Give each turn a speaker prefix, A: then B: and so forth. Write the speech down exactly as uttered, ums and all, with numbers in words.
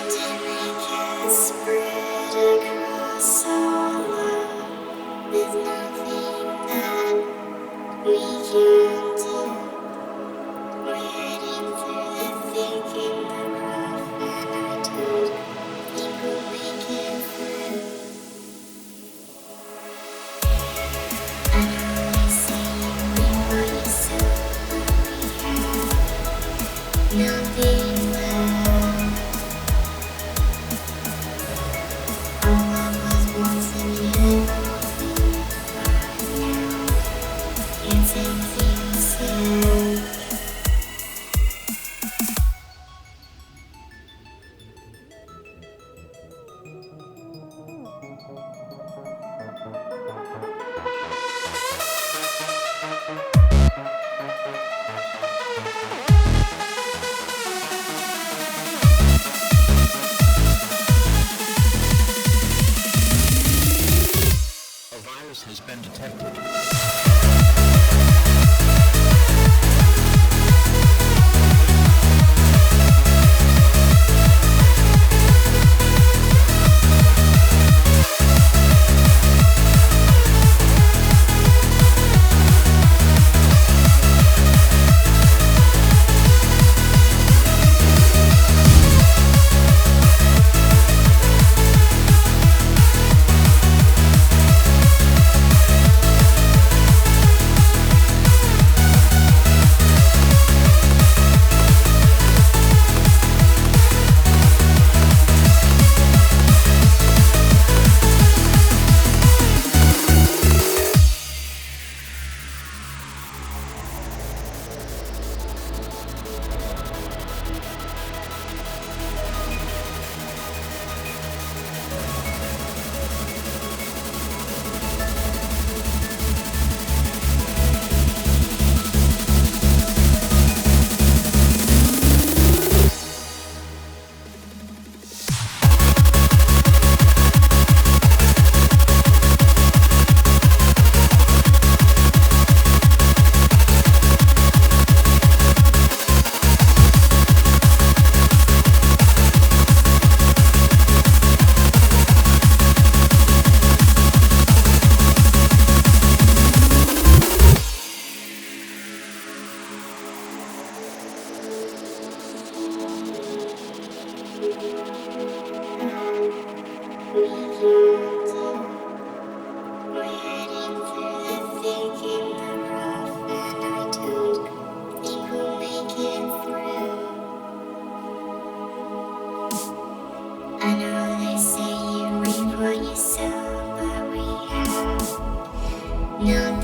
A: pandemic has spread across our world. There's nothing that we can do. We're heading through the thick and the rough, and I don't think we'll make it through. I know they say you live by yourself, but we have nothing left. All that was once in your head, right now it's empty instead.
B: A virus has been detected. We can't do. We're heading through the thick and the rough, and I don't think we'll make it through. I know they say you reap what you sow, but we have nothing.